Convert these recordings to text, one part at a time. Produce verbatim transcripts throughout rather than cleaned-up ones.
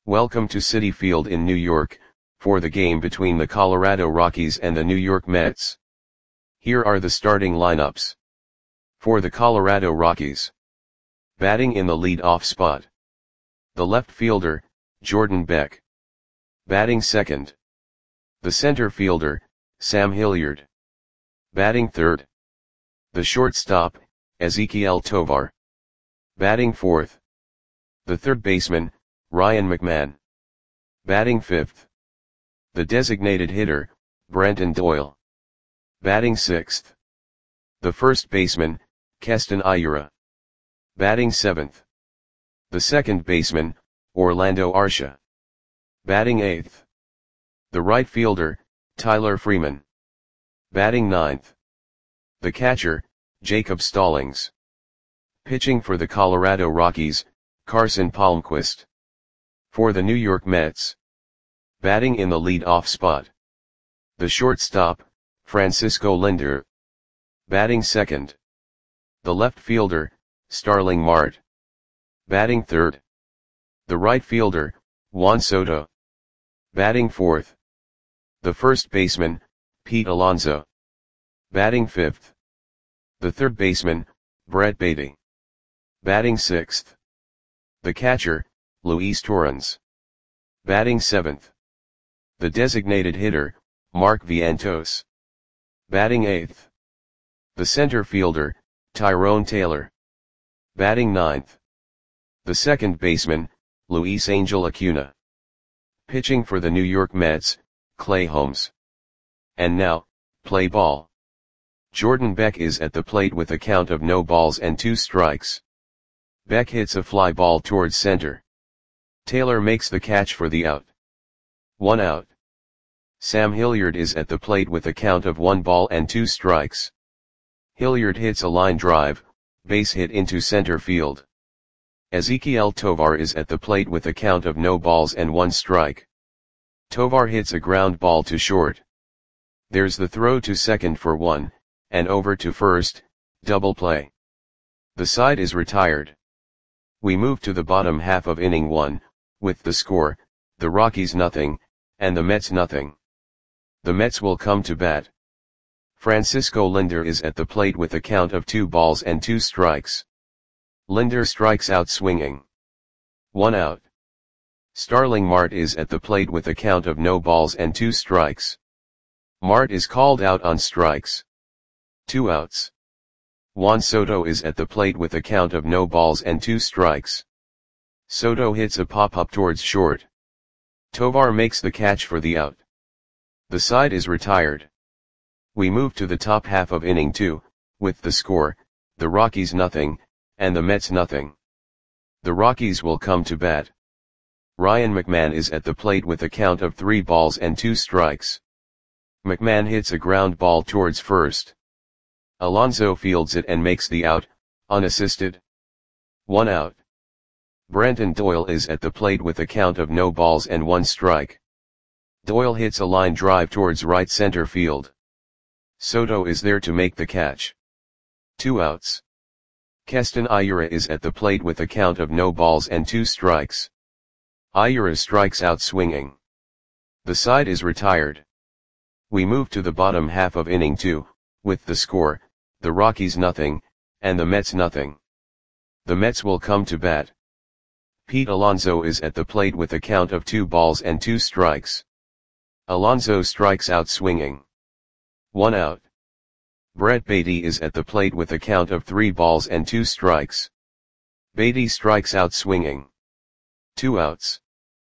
Welcome to Citi Field in New York, for the game between the Colorado Rockies and the New York Mets. Here are the starting lineups. For the Colorado Rockies. Batting in the lead-off spot. The left fielder, Jordan Beck. Batting second. The center fielder, Sam Hilliard. Batting third. The shortstop, Ezequiel Tovar. Batting fourth. The third baseman, Ryan McMahon. Batting fifth. The designated hitter, Brenton Doyle. Batting sixth. The first baseman, Keston Hiura. Batting seventh. The second baseman, Orlando Arcia. Batting eighth. The right fielder, Tyler Freeman. Batting ninth. The catcher, Jacob Stallings. Pitching for the Colorado Rockies, Carson Palmquist. For the New York Mets. Batting in the lead-off spot. The shortstop, Francisco Lindor. Batting second. The left fielder, Starling Marte. Batting third. The right fielder, Juan Soto. Batting fourth. The first baseman, Pete Alonso. Batting fifth. The third baseman, Brett Baty. Batting sixth. The catcher, Luis Torrens. Batting seventh. The designated hitter, Mark Vientos. Batting eighth. The center fielder, Tyrone Taylor. Batting ninth. The second baseman, Luis Angel Acuna. Pitching for the New York Mets, Clay Holmes. And now, play ball. Jordan Beck is at the plate with a count of no balls and two strikes. Beck hits a fly ball towards center. Taylor makes the catch for the out. One out. Sam Hilliard is at the plate with a count of one ball and two strikes. Hilliard hits a line drive, base hit into center field. Ezequiel Tovar is at the plate with a count of no balls and one strike. Tovar hits a ground ball to short. There's the throw to second for one, and over to first, double play. The side is retired. We move to the bottom half of inning one, with the score, the Rockies nothing, and the Mets nothing. The Mets will come to bat. Francisco Lindor is at the plate with a count of two balls and two strikes. Lindor strikes out swinging. One out. Starling Marte is at the plate with a count of no balls and two strikes. Marte is called out on strikes. Two outs. Juan Soto is at the plate with a count of no balls and two strikes. Soto hits a pop-up towards short. Tovar makes the catch for the out. The side is retired. We move to the top half of inning two, with the score, the Rockies nothing, and the Mets nothing. The Rockies will come to bat. Ryan McMahon is at the plate with a count of three balls and two strikes. McMahon hits a ground ball towards first. Alonso fields it and makes the out, unassisted. One out. Brenton Doyle is at the plate with a count of no balls and one strike. Doyle hits a line drive towards right center field. Soto is there to make the catch. Two outs. Keston Hiura is at the plate with a count of no balls and two strikes. Hiura strikes out swinging. The side is retired. We move to the bottom half of inning two, with the score, the Rockies nothing, and the Mets nothing. The Mets will come to bat. Pete Alonso is at the plate with a count of two balls and two strikes. Alonso strikes out swinging. One out. Brett Baty is at the plate with a count of three balls and two strikes. Baty strikes out swinging. Two outs.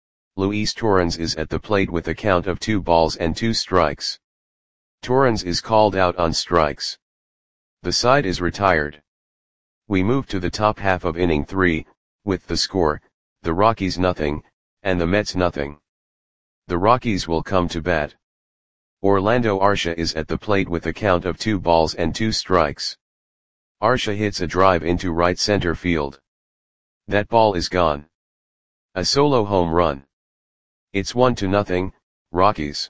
Luis Torrens is at the plate with a count of two balls and two strikes. Torrens is called out on strikes. The side is retired. We move to the top half of inning three, with the score, the Rockies nothing, and the Mets nothing. The Rockies will come to bat. Orlando Arcia is at the plate with a count of two balls and two strikes. Arcia hits a drive into right center field. That ball is gone. A solo home run. It's one to nothing, Rockies.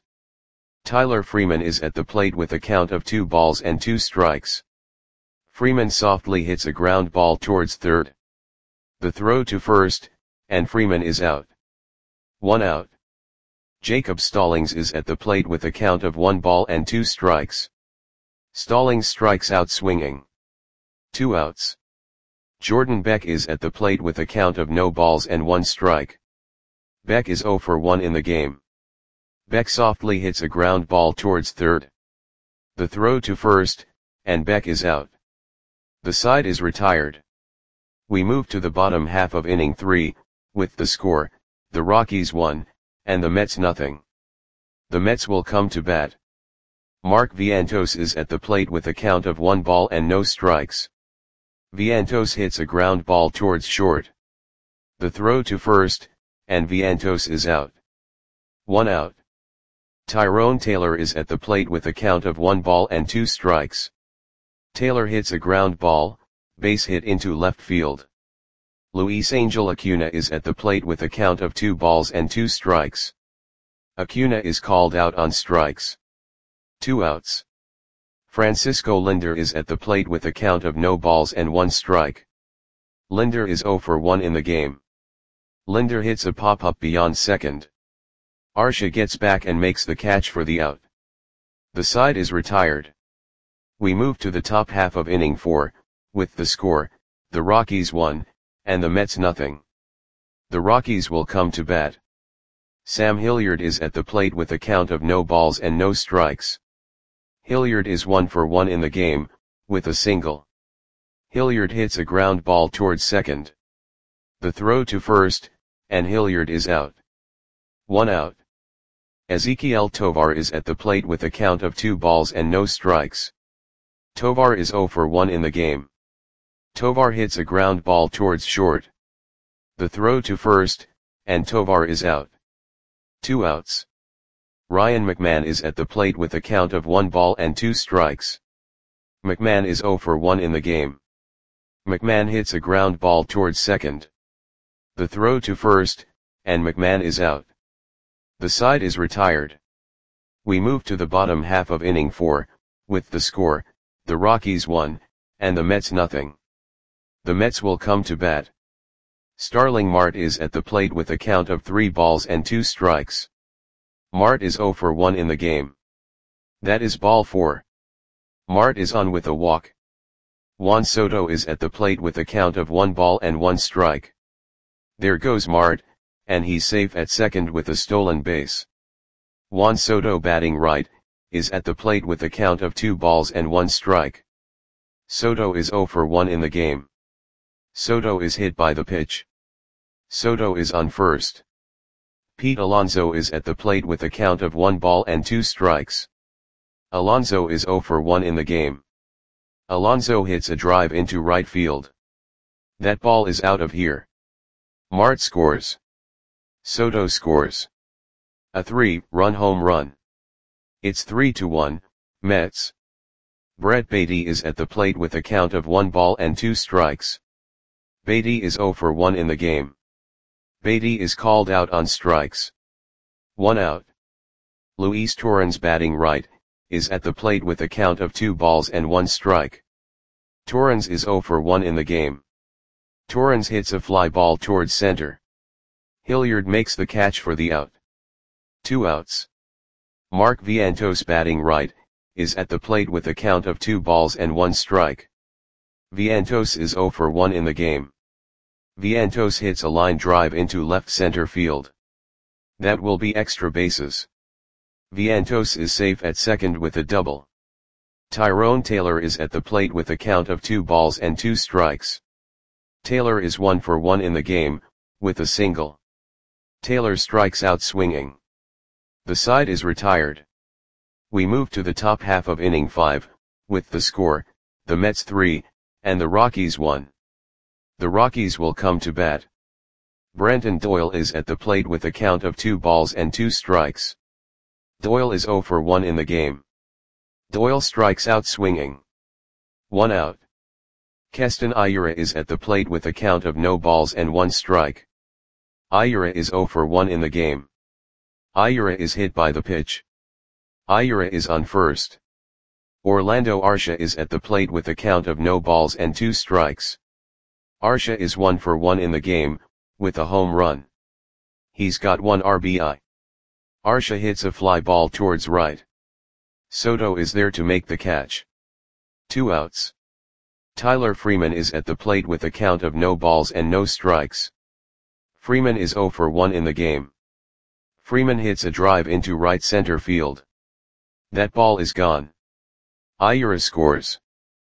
Tyler Freeman is at the plate with a count of two balls and two strikes. Freeman softly hits a ground ball towards third. The throw to first, and Freeman is out. one out. Jacob Stallings is at the plate with a count of one ball and two strikes. Stallings strikes out swinging. two outs. Jordan Beck is at the plate with a count of no balls and one strike. Beck is oh for one in the game. Beck softly hits a ground ball towards third. The throw to first, and Beck is out. The side is retired. We move to the bottom half of inning three, with the score, the Rockies one, and the Mets nothing. The Mets will come to bat. Mark Vientos is at the plate with a count of one ball and no strikes. Vientos hits a ground ball towards short. The throw to first, and Vientos is out. One out. Tyrone Taylor is at the plate with a count of one ball and two strikes. Taylor hits a ground ball, base hit into left field. Luis Angel Acuna is at the plate with a count of two balls and two strikes. Acuna is called out on strikes. Two outs. Francisco Lindor is at the plate with a count of no balls and one strike. Lindor is oh for one in the game. Lindor hits a pop-up beyond second. Arcia gets back and makes the catch for the out. The side is retired. We move to the top half of inning four, with the score, the Rockies one, and the Mets nothing. The Rockies will come to bat. Sam Hilliard is at the plate with a count of no balls and no strikes. Hilliard is one for one in the game, with a single. Hilliard hits a ground ball towards second. The throw to first, and Hilliard is out. One out. Ezequiel Tovar is at the plate with a count of two balls and no strikes. Tovar is oh for one in the game. Tovar hits a ground ball towards short. The throw to first, and Tovar is out. Two outs. Ryan McMahon is at the plate with a count of one ball and two strikes. McMahon is oh for one in the game. McMahon hits a ground ball towards second. The throw to first, and McMahon is out. The side is retired. We move to the bottom half of inning four, with the score, the Rockies one, and the Mets nothing. The Mets will come to bat. Starling Marte is at the plate with a count of three balls and two strikes. Marte is oh for one in the game. That is ball four. Marte is on with a walk. Juan Soto is at the plate with a count of one ball and one strike. There goes Marte, and he's safe at second with a stolen base. Juan Soto, batting right, is at the plate with a count of two balls and one strike. Soto is oh for one in the game. Soto is hit by the pitch. Soto is on first. Pete Alonso is at the plate with a count of one ball and two strikes. Alonso is oh for one in the game. Alonso hits a drive into right field. That ball is out of here. Marte scores. Soto scores. A three-run home run. It's three to one, Mets. Brett Baty is at the plate with a count of one ball and two strikes. Baty is oh for one in the game. Baty is called out on strikes. One out. Luis Torrens, batting right, is at the plate with a count of two balls and one strike. Torrens is oh for one in the game. Torrens hits a fly ball towards center. Hilliard makes the catch for the out. Two outs. Mark Vientos, batting right, is at the plate with a count of two balls and one strike. Vientos is oh for one in the game. Vientos hits a line drive into left center field. That will be extra bases. Vientos is safe at second with a double. Tyrone Taylor is at the plate with a count of two balls and two strikes. Taylor is one for one in the game, with a single. Taylor strikes out swinging. The side is retired. We move to the top half of inning five, with the score, the Mets three, and the Rockies one. The Rockies will come to bat. Brenton Doyle is at the plate with a count of two balls and two strikes. Doyle is oh for one in the game. Doyle strikes out swinging. One out. Keston Hiura is at the plate with a count of no balls and one strike. Hiura is oh for one in the game. Hiura is hit by the pitch. Hiura is on first. Orlando Arcia is at the plate with a count of no balls and two strikes. Arcia is one for one in the game, with a home run. He's got one R B I. Arsha hits a fly ball towards right. Soto is there to make the catch. Two outs. Tyler Freeman is at the plate with a count of no balls and no strikes. Freeman is zero for one in the game. Freeman hits a drive into right center field. That ball is gone. Ayura scores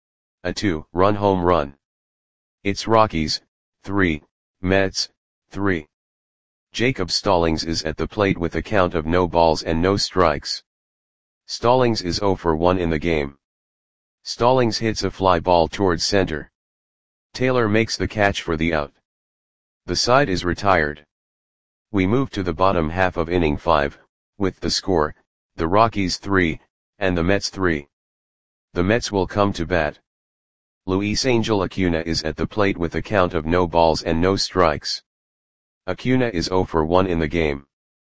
a two-run home run. It's Rockies, three, Mets, three. Jacob Stallings is at the plate with a count of no balls and no strikes. Stallings is zero for one in the game. Stallings hits a fly ball towards center. Taylor makes the catch for the out. The side is retired. We move to the bottom half of inning five, with the score, the Rockies three, and the Mets three. The Mets will come to bat. Luis Angel Acuna is at the plate with a count of no balls and no strikes. Acuna is zero for one in the game.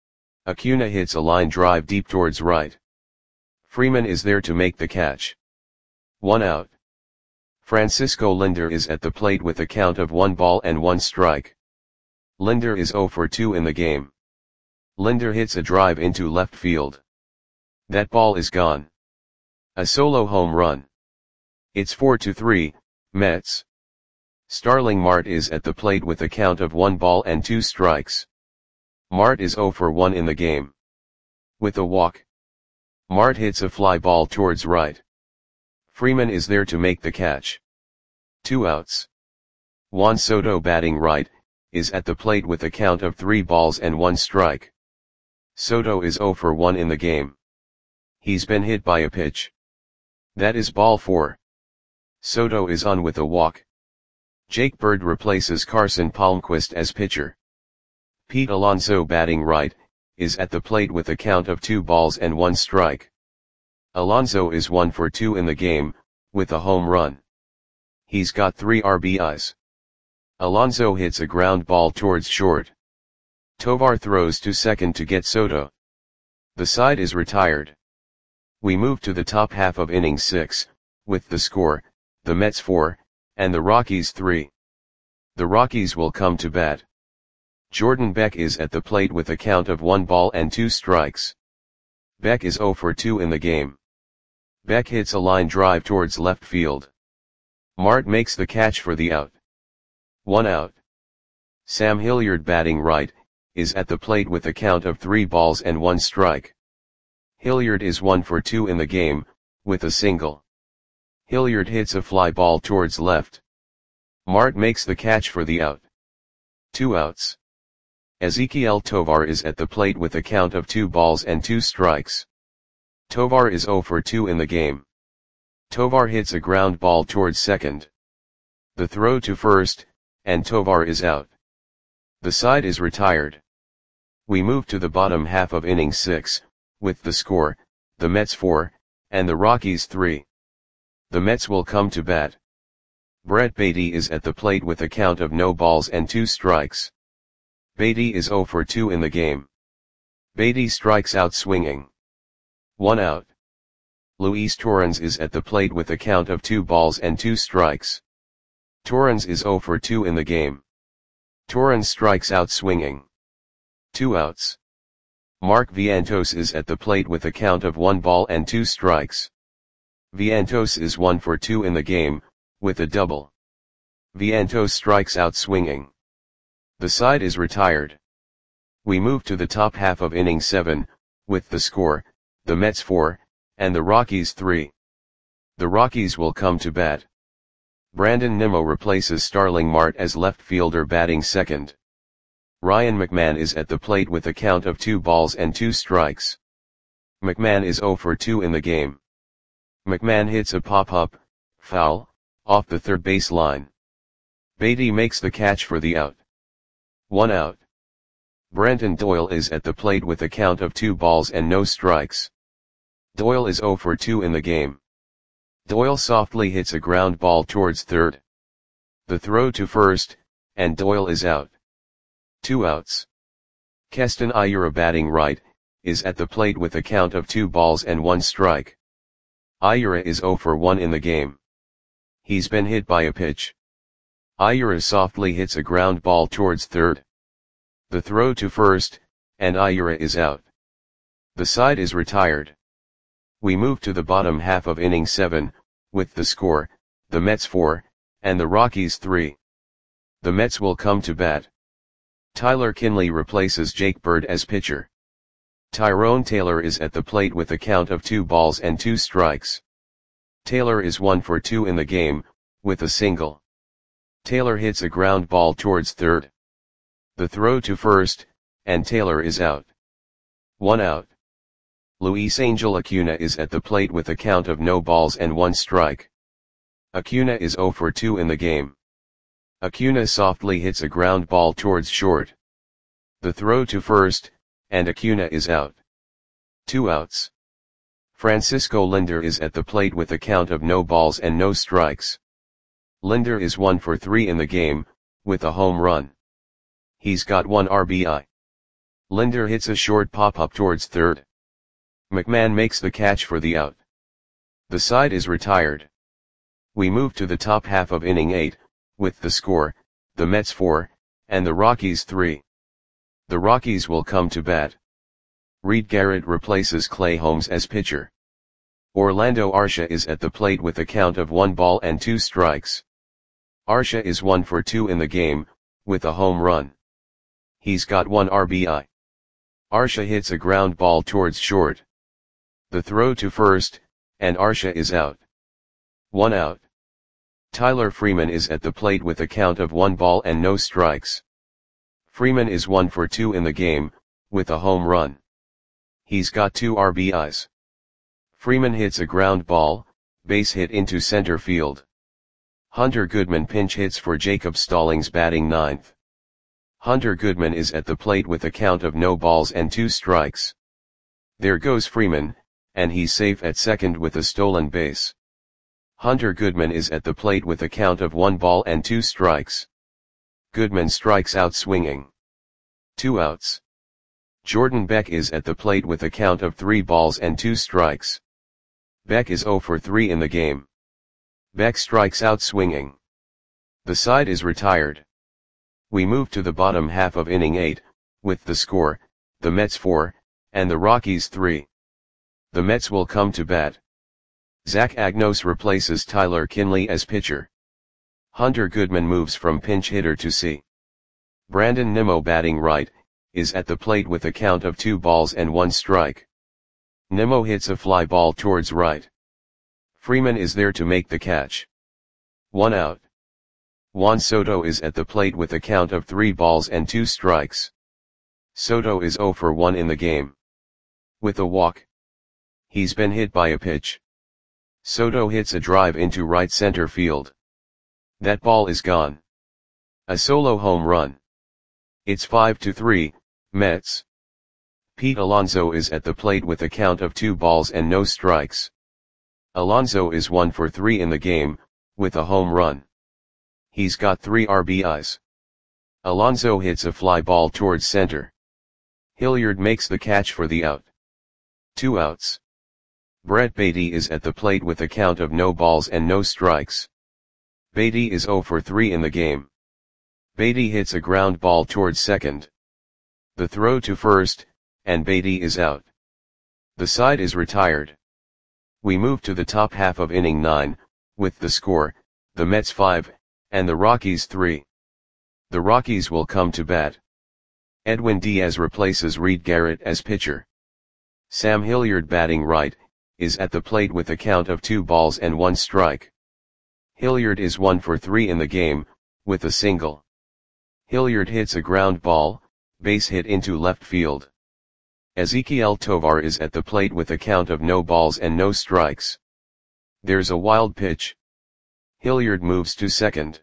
Acuna hits a line drive deep towards right. Freeman is there to make the catch. One out. Francisco Lindor is at the plate with a count of one ball and one strike. Lindor is zero for two in the game. Lindor hits a drive into left field. That ball is gone. A solo home run. It's four to three, Mets. Starling Marte is at the plate with a count of one ball and two strikes. Marte is zero for one in the game. With a walk. Marte hits a fly ball towards right. Freeman is there to make the catch. Two outs. Juan Soto, batting right, is at the plate with a count of three balls and one strike. Soto is zero for one in the game. He's been hit by a pitch. That is ball four. Soto is on with a walk. Jake Bird replaces Carson Palmquist as pitcher. Pete Alonso, batting right, is at the plate with a count of two balls and one strike. Alonso is one for two in the game, with a home run. He's got three R B Is. Alonso hits a ground ball towards short. Tovar throws to second to get Soto. The side is retired. We move to the top half of inning six, with the score, the Mets four, and the Rockies three. The Rockies will come to bat. Jordan Beck is at the plate with a count of one ball and two strikes. Beck is zero for two in the game. Beck hits a line drive towards left field. Marte makes the catch for the out. One out. Sam Hilliard, batting right, is at the plate with a count of three balls and one strike. Hilliard is one for two in the game, with a single. Hilliard hits a fly ball towards left. Marte makes the catch for the out. Two outs. Ezequiel Tovar is at the plate with a count of two balls and two strikes. Tovar is zero for two in the game. Tovar hits a ground ball towards second. The throw to first, and Tovar is out. The side is retired. We move to the bottom half of inning six, with the score, the Mets four, and the Rockies three. The Mets will come to bat. Brett Baty is at the plate with a count of no balls and two strikes. Baty is zero for two in the game. Baty strikes out swinging. One out. Luis Torrens is at the plate with a count of two balls and two strikes. Torrens is zero for two in the game. Torrens strikes out swinging. Two outs. Mark Vientos is at the plate with a count of one ball and two strikes. Vientos is one for two in the game, with a double. Vientos strikes out swinging. The side is retired. We move to the top half of inning seven, with the score, the Mets four, and the Rockies three. The Rockies will come to bat. Brandon Nimmo replaces Starling Marte as left fielder, batting second. Ryan McMahon is at the plate with a count of two balls and two strikes. McMahon is zero for two in the game. McMahon hits a pop-up, foul, off the third base line. Baty makes the catch for the out. One out. Brenton Doyle is at the plate with a count of two balls and no strikes. Doyle is zero for two in the game. Doyle softly hits a ground ball towards third. The throw to first, and Doyle is out. Two outs. Keston Ayura, batting right, is at the plate with a count of two balls and one strike. Ayura is zero for one in the game. He's been hit by a pitch. Ayura softly hits a ground ball towards third. The throw to first, and Ayura is out. The side is retired. We move to the bottom half of inning seven, with the score, the Mets four, and the Rockies three. The Mets will come to bat. Tyler Kinley replaces Jake Bird as pitcher. Tyrone Taylor is at the plate with a count of two balls and two strikes. Taylor is one for two in the game, with a single. Taylor hits a ground ball towards third. The throw to first, and Taylor is out. One out. Luis Angel Acuna is at the plate with a count of no balls and one strike. Acuna is zero for two in the game. Acuna softly hits a ground ball towards short. The throw to first, and Acuna is out. Two outs. Francisco Lindor is at the plate with a count of no balls and no strikes. Lindor is one for three in the game, with a home run. He's got one R B I. Lindor hits a short pop-up towards third. McMahon makes the catch for the out. The side is retired. We move to the top half of inning eight, with the score, the Mets four, and the Rockies three. The Rockies will come to bat. Reed Garrett replaces Clay Holmes as pitcher. Orlando Arcia is at the plate with a count of one ball and two strikes. Arcia is one for two in the game, with a home run. He's got one R B I. Arcia hits a ground ball towards short. The throw to first, and Arcia is out. One out. Tyler Freeman is at the plate with a count of one ball and no strikes. Freeman is one for two in the game, with a home run. He's got two R B Is. Freeman hits a ground ball, base hit into center field. Hunter Goodman pinch hits for Jacob Stallings batting ninth. Hunter Goodman is at the plate with a count of no balls and two strikes. There goes Freeman, and he's safe at second with a stolen base. Hunter Goodman is at the plate with a count of one ball and two strikes. Goodman strikes out swinging. Two outs. Jordan Beck is at the plate with a count of three balls and two strikes. Beck is zero for three in the game. Beck strikes out swinging. The side is retired. We move to the bottom half of inning eight, with the score, the Mets four, and the Rockies three. The Mets will come to bat. Zach Agnos replaces Tyler Kinley as pitcher. Hunter Goodman moves from pinch hitter to C. Brandon Nimmo batting right, is at the plate with a count of two balls and one strike. Nimmo hits a fly ball towards right. Freeman is there to make the catch. One out. Juan Soto is at the plate with a count of three balls and two strikes. Soto is zero for one in the game. With a walk. He's been hit by a pitch. Soto hits a drive into right center field. That ball is gone. A solo home run. It's five to three, Mets. Pete Alonso is at the plate with a count of two balls and no strikes. Alonso is one for three in the game, with a home run. He's got three R B Is. Alonso hits a fly ball towards center. Hilliard makes the catch for the out. Two outs. Brett Baty is at the plate with a count of no balls and no strikes. Baty is zero for three in the game. Baty hits a ground ball towards second. The throw to first, and Baty is out. The side is retired. We move to the top half of inning nine, with the score, the Mets five, and the Rockies three. The Rockies will come to bat. Edwin Diaz replaces Reed Garrett as pitcher. Sam Hilliard batting right, is at the plate with a count of two balls and one strike. Hilliard is one for three in the game, with a single. Hilliard hits a ground ball, base hit into left field. Ezequiel Tovar is at the plate with a count of no balls and no strikes. There's a wild pitch. Hilliard moves to second.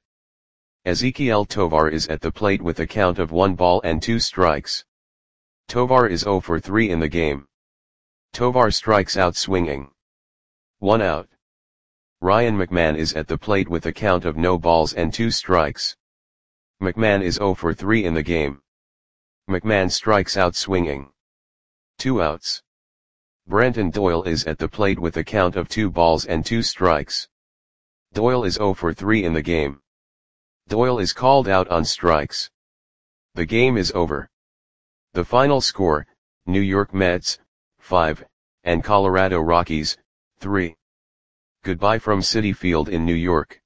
Ezequiel Tovar is at the plate with a count of one ball and two strikes. Tovar is zero for three in the game. Tovar strikes out swinging. One out. Ryan McMahon is at the plate with a count of no balls and two strikes. McMahon is zero for three in the game. McMahon strikes out swinging. Two outs. Brenton Doyle is at the plate with a count of two balls and two strikes. Doyle is zero for three in the game. Doyle is called out on strikes. The game is over. The final score, New York Mets, five, and Colorado Rockies, three. Goodbye from Citi Field in New York.